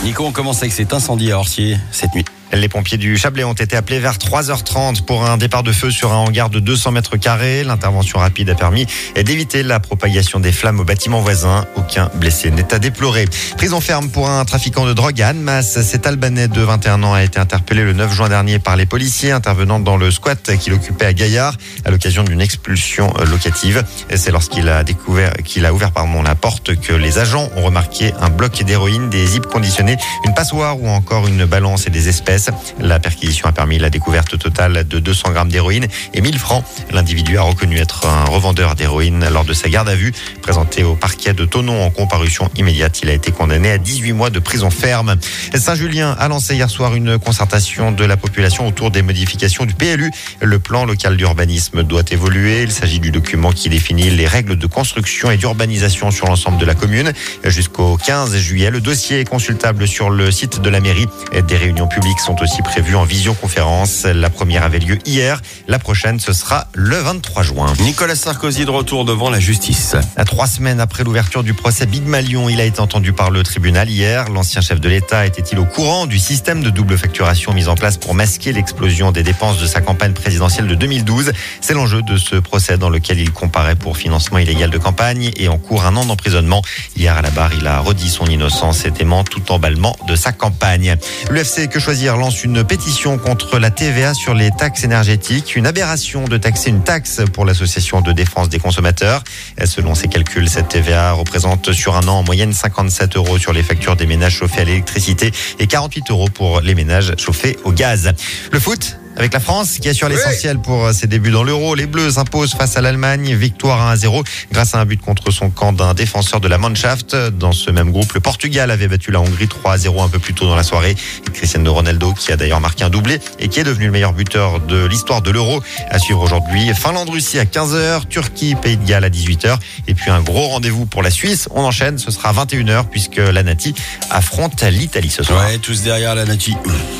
Nico, on commence avec cet incendie à Orcier cette nuit. Les pompiers du Chablais ont été appelés vers 3h30 pour un départ de feu sur un hangar de 200 mètres carrés. L'intervention rapide a permis d'éviter la propagation des flammes au bâtiment voisin. Aucun blessé n'est à déplorer. Prison ferme pour un trafiquant de drogue à Annemasse. Cet Albanais de 21 ans a été interpellé le 9 juin dernier par les policiers intervenant dans le squat qu'il occupait à Gaillard à l'occasion d'une expulsion locative. C'est lorsqu'il a ouvert la porte que les agents ont remarqué un bloc d'héroïne, des zips conditionnés, une passoire ou encore une balance et des espèces. La perquisition a permis la découverte totale de 200 grammes d'héroïne et 1000 francs. L'individu a reconnu être un revendeur d'héroïne lors de sa garde à vue. Présenté au parquet de Thonon en comparution immédiate, il a été condamné à 18 mois de prison ferme. Saint-Julien a lancé hier soir une concertation de la population autour des modifications du PLU. Le plan local d'urbanisme doit évoluer. Il s'agit du document qui définit les règles de construction et d'urbanisation sur l'ensemble de la commune. Jusqu'au 15 juillet, le dossier est consultable sur le site de la mairie. Des réunions publiques sont aussi prévues en visioconférence. La première avait lieu hier. La prochaine, ce sera le 23 juin. Nicolas Sarkozy de retour devant la justice. 3 semaines après l'ouverture du procès Big Malion, il a été entendu par le tribunal hier. L'ancien chef de l'État était-il au courant du système de double facturation mis en place pour masquer l'explosion des dépenses de sa campagne présidentielle de 2012 ? C'est l'enjeu de ce procès dans lequel il comparaît pour financement illégal de campagne et encourt 1 an d'emprisonnement. Hier à la barre, il a redit son innocence et dément tout emballement de sa campagne. L'UFC Que Choisir lance une pétition contre la TVA sur les taxes énergétiques. Une aberration de taxer une taxe pour l'association de défense des consommateurs. Selon ses calculs, cette TVA représente sur 1 an en moyenne 57 € sur les factures des ménages chauffés à l'électricité et 48 € pour les ménages chauffés au gaz. Le foot avec la France qui assure l'essentiel pour ses débuts dans l'Euro. Les Bleus s'imposent face à l'Allemagne. Victoire 1-0 grâce à un but contre son camp d'un défenseur de la Mannschaft. Dans ce même groupe, le Portugal avait battu la Hongrie 3-0 un peu plus tôt dans la soirée. Et Cristiano Ronaldo qui a d'ailleurs marqué un doublé et qui est devenu le meilleur buteur de l'histoire de l'Euro. À suivre aujourd'hui, Finlande-Russie à 15h, Turquie-Pays de Galles à 18h. Et puis un gros rendez-vous pour la Suisse. On enchaîne, ce sera 21h puisque la Nati affronte l'Italie ce soir. Ouais, tous derrière la Nati.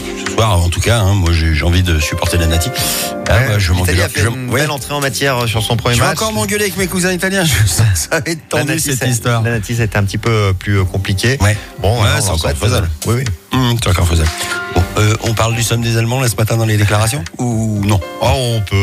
En tout cas, moi j'ai envie de supporter la Nati. L'Italie a fait une belle entrée en matière sur son premier match. Je vais encore m'engueuler avec mes cousins italiens. Ça va être tendu cette histoire. La Nati, ça a été un petit peu plus compliqué. Ouais. Bon, c'est encore faisable. Oui. C'est encore faisable. Bon, on parle du somme des Allemands là ce matin dans les déclarations ou non? On peut.